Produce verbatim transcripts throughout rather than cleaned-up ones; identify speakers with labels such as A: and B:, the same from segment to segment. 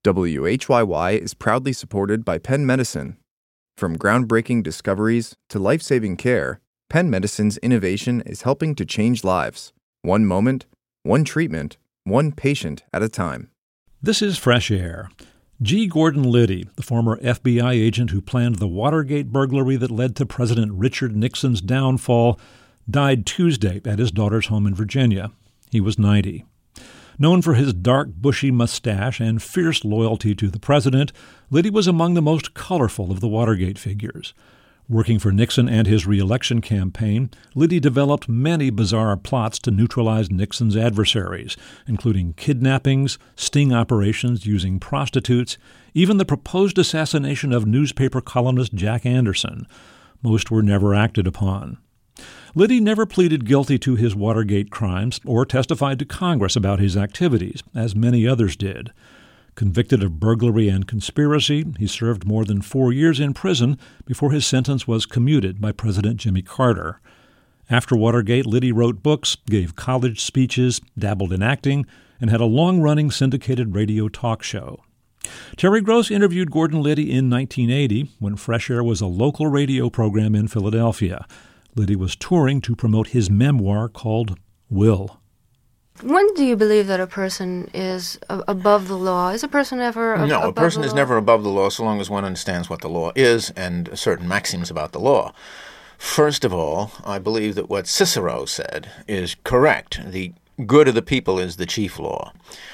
A: W H Y Y is proudly supported by Penn Medicine. From groundbreaking discoveries to life-saving care, Penn Medicine's innovation is helping to change lives. One moment, one treatment, one patient at a time.
B: This is Fresh Air. G. Gordon Liddy, the former F B I agent who planned the Watergate burglary that led to President Richard Nixon's downfall, died Tuesday at his daughter's home in Virginia. He was ninety. Known for his dark, bushy mustache and fierce loyalty to the president, Liddy was among the most colorful of the Watergate figures. Working for Nixon and his re-election campaign, Liddy developed many bizarre plots to neutralize Nixon's adversaries, including kidnappings, sting operations using prostitutes, even the proposed assassination of newspaper columnist Jack Anderson. Most were never acted upon. Liddy never pleaded guilty to his Watergate crimes or testified to Congress about his activities, as many others did. Convicted of burglary and conspiracy, he served more than four years in prison before his sentence was commuted by President Jimmy Carter. After Watergate, Liddy wrote books, gave college speeches, dabbled in acting, and had a long-running syndicated radio talk show. Terry Gross interviewed Gordon Liddy in nineteen eighty when Fresh Air was a local radio program in Philadelphia. Liddy was touring to promote his memoir called Will.
C: When do you believe that a person is a- above the law? Is a person ever ab-
D: no,
C: above
D: a person
C: the
D: is
C: law?
D: never above the law so long as one understands what the law is and certain maxims about the law. First of all, I believe that what Cicero said is correct. The good of the people is the chief law.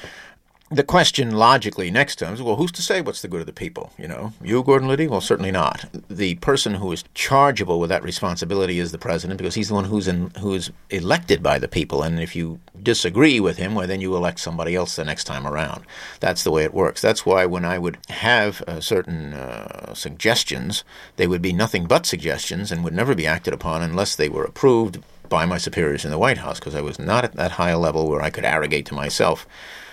D: The question logically next to him is, well, who's to say what's the good of the people? You know, you, Gordon Liddy? Well, certainly not. The person who is chargeable with that responsibility is the president, because he's the one who's in, who is elected by the people. And if you disagree with him, well, then you elect somebody else the next time around. That's the way it works. That's why when I would have uh, certain uh, suggestions, they would be nothing but suggestions and would never be acted upon unless they were approved by my superiors in the White House, because I was not at that high a level where I could arrogate to myself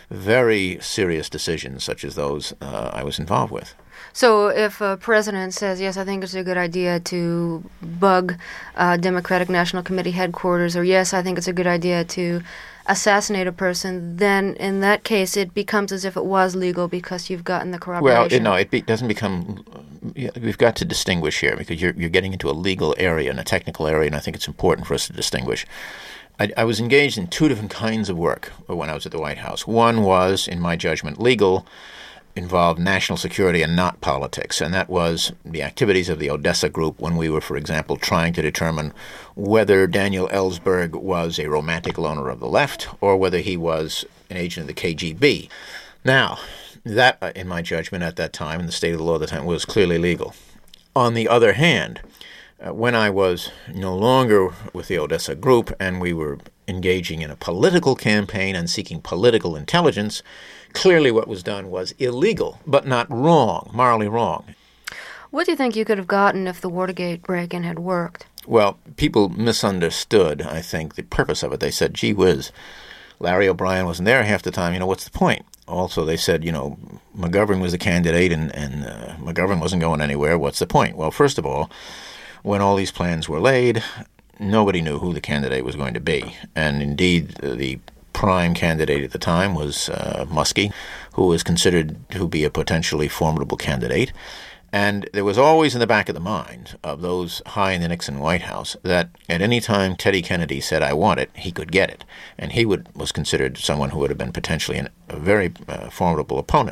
D: very serious decisions such as those uh, I was involved with.
C: So if a president says, yes, I think it's a good idea to bug uh, Democratic National Committee headquarters, or yes, I think it's a good idea to assassinate a person, then in that case it becomes as if it was legal because you've gotten the corroboration.
D: Well, it, no, it be, doesn't become... Yeah, we've got to distinguish here, because you're, you're getting into a legal area and a technical area, and I think it's important for us to distinguish. I, I was engaged in two different kinds of work when I was at the White House. One was, in my judgment, legal, involved national security and not politics, and that was the activities of the Odessa Group when we were, for example, trying to determine whether Daniel Ellsberg was a romantic loner of the left or whether he was an agent of the K G B. Now, that, in my judgment at that time, in the state of the law at the time, was clearly legal. On the other hand, Uh, when I was no longer with the Odessa Group and we were engaging in a political campaign and seeking political intelligence, clearly what was done was illegal, but not wrong, morally wrong.
C: What do you think you could have gotten if the Watergate break-in had worked?
D: Well, people misunderstood, I think, the purpose of it. They said, gee whiz, Larry O'Brien wasn't there half the time, you know, what's the point? Also, they said, you know, McGovern was the candidate and, and uh, McGovern wasn't going anywhere, what's the point? Well, first of all, when all these plans were laid, nobody knew who the candidate was going to be. And indeed, the prime candidate at the time was uh, Muskie, who was considered to be a potentially formidable candidate. And there was always in the back of the mind of those high in the Nixon White House that at any time Teddy Kennedy said, I want it, he could get it. And he would was considered someone who would have been potentially an, a very uh, formidable opponent.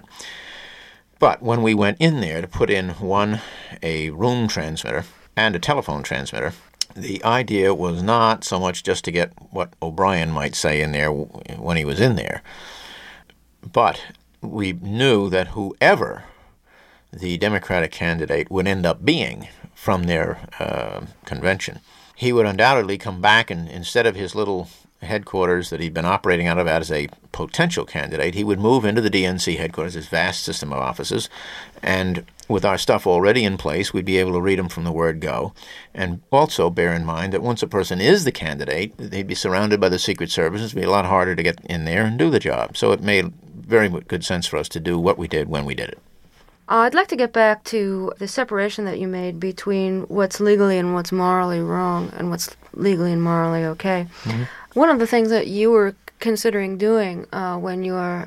D: But when we went in there to put in, one, a room transmitter and a telephone transmitter, the idea was not so much just to get what O'Brien might say in there when he was in there, but we knew that whoever the Democratic candidate would end up being from their uh, convention, he would undoubtedly come back and instead of his little headquarters that he'd been operating out of as a potential candidate, he would move into the D N C headquarters, this vast system of offices, and with our stuff already in place, we'd be able to read them from the word go. And also bear in mind that once a person is the candidate, they'd be surrounded by the Secret Service. It'd be a lot harder to get in there and do the job. So it made very good sense for us to do what we did when we did it.
C: Uh, I'd like to get back to the separation that you made between what's legally and what's morally wrong and what's legally and morally okay. Mm-hmm. One of the things that you were considering doing uh, when you were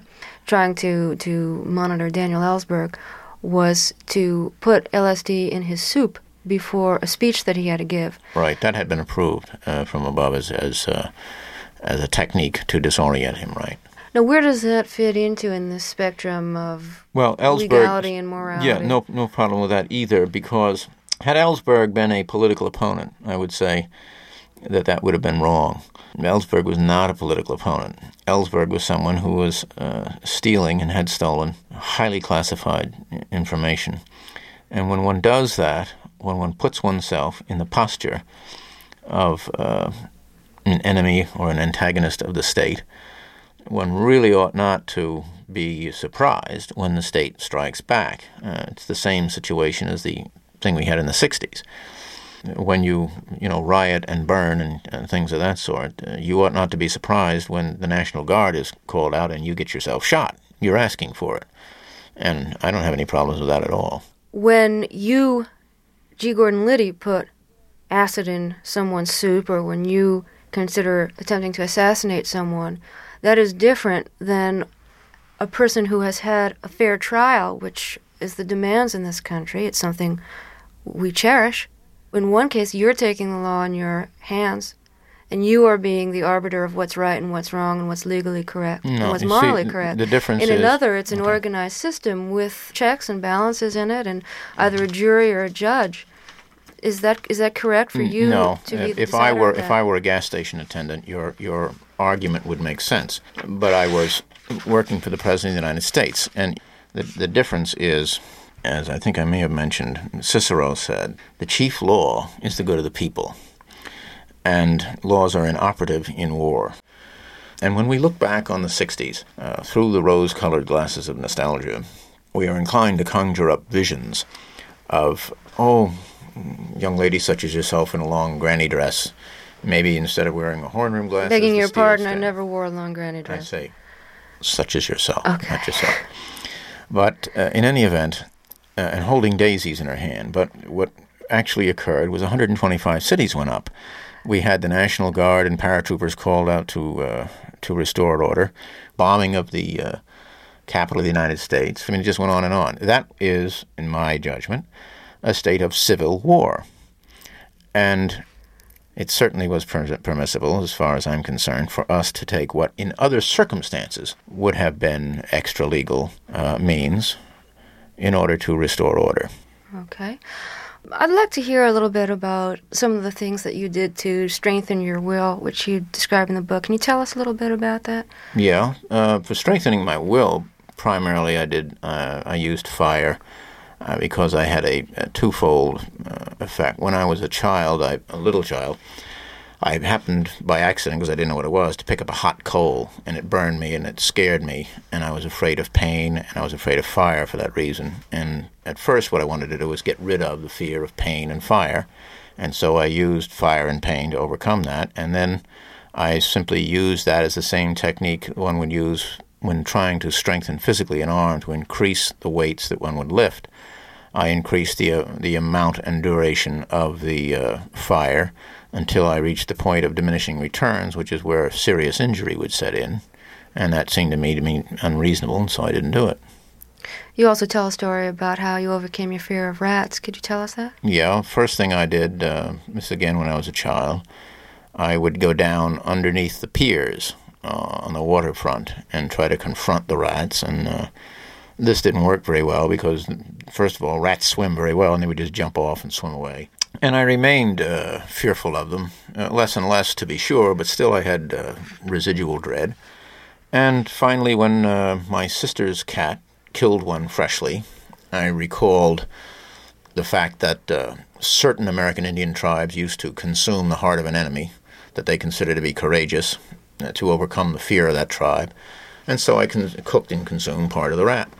C: trying to, to monitor Daniel Ellsberg was to put L S D in his soup before a speech that he had to give.
D: Right, that had been approved uh, from above as as, uh, as a technique to disorient him, right?
C: Now, where does that fit into in the spectrum of
D: well, Ellsberg,
C: legality and morality?
D: Yeah, no, no problem with that either, because had Ellsberg been a political opponent, I would say that that would have been wrong. Ellsberg was not a political opponent. Ellsberg was someone who was uh, stealing and had stolen highly classified information. And when one does that, when one puts oneself in the posture of uh, an enemy or an antagonist of the state, one really ought not to be surprised when the state strikes back. Uh, it's the same situation as the thing we had in the sixties. When you, you know, riot and burn and, and things of that sort, uh, you ought not to be surprised when the National Guard is called out and you get yourself shot. You're asking for it. And I don't have any problems with that at all.
C: When you, G. Gordon Liddy, put acid in someone's soup, or when you consider attempting to assassinate someone, that is different than a person who has had a fair trial, which is the demands in this country. It's something we cherish. In one case, you're taking the law in your hands, and you are being the arbiter of what's right and what's wrong and what's legally correct
D: no,
C: and what's morally
D: see,
C: correct.
D: The difference
C: in
D: is...
C: another, it's an
D: okay.
C: organized system with checks and balances in it, and either a jury or a judge. Is that is that correct for you?
D: No.
C: To be the
D: if I were
C: of that?
D: if I were a gas station attendant, your your argument would make sense. But I was working for the President of the United States, and the the difference is, as I think I may have mentioned, Cicero said, the chief law is the good of the people, and laws are inoperative in war. And when we look back on the sixties, uh, through the rose-colored glasses of nostalgia, we are inclined to conjure up visions of, oh, young ladies such as yourself in a long granny dress, maybe instead of wearing a horn-rimmed glasses...
C: Begging your pardon,
D: stand.
C: I never wore a long granny dress.
D: I say, such as yourself,
C: okay.
D: not yourself. But uh, in any event, uh, and holding daisies in her hand, but what actually occurred was one hundred twenty-five cities went up. We had the National Guard and paratroopers called out to uh, to restore order, bombing of the uh, capital of the United States. I mean, it just went on and on. That is, in my judgment, a state of civil war. And it certainly was per- permissible, as far as I'm concerned, for us to take what in other circumstances would have been extra-legal uh, means in order to restore order.
C: Okay. I'd like to hear a little bit about some of the things that you did to strengthen your will, which you describe in the book. Can you tell us a little bit about that?
D: Yeah. Uh, for strengthening my will, primarily I did, uh, I used fire. Uh, because I had a, a twofold uh, effect. When I was a child, I, a little child, I happened by accident, because I didn't know what it was, to pick up a hot coal, and it burned me, and it scared me, and I was afraid of pain, and I was afraid of fire for that reason. And at first what I wanted to do was get rid of the fear of pain and fire, and so I used fire and pain to overcome that, and then I simply used that as the same technique one would use when trying to strengthen physically an arm to increase the weights that one would lift. I increased the uh, the amount and duration of the uh, fire until I reached the point of diminishing returns, which is where serious injury would set in, and that seemed to me to be unreasonable, and so I didn't do it.
C: You also tell a story about how you overcame your fear of rats. Could you tell us that?
D: Yeah, first thing I did, uh, this again when I was a child, I would go down underneath the piers uh, on the waterfront and try to confront the rats, and uh, this didn't work very well because, first of all, rats swim very well, and they would just jump off and swim away. And I remained uh, fearful of them, uh, less and less to be sure, but still I had uh, residual dread. And finally, when uh, my sister's cat killed one freshly, I recalled the fact that uh, certain American Indian tribes used to consume the heart of an enemy that they considered to be courageous, uh, to overcome the fear of that tribe. And so I con- cooked and consumed part of the rat.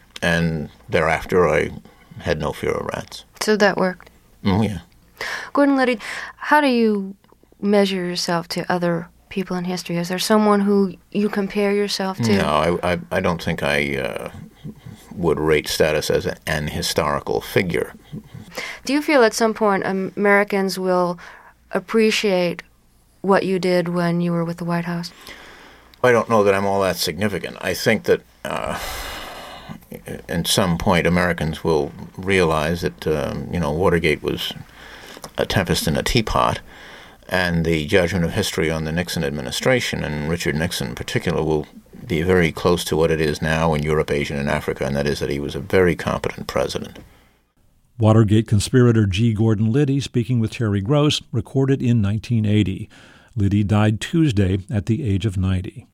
D: And thereafter, I had no fear of rats.
C: So that worked?
D: Oh, yeah.
C: Gordon Liddy, how do you measure yourself to other people in history? Is there someone who you compare yourself to?
D: No, I, I, I don't think I uh, would rate status as a, an historical figure.
C: Do you feel at some point Americans will appreciate what you did when you were with the White House?
D: I don't know that I'm all that significant. I think that uh, at some point Americans will realize that, um, you know, Watergate was a tempest in a teapot, and the judgment of history on the Nixon administration, and Richard Nixon in particular, will be very close to what it is now in Europe, Asia, and Africa, and that is that he was a very competent president.
B: Watergate conspirator G. Gordon Liddy speaking with Terry Gross, recorded in nineteen eighty. Liddy died Tuesday at the age of ninety.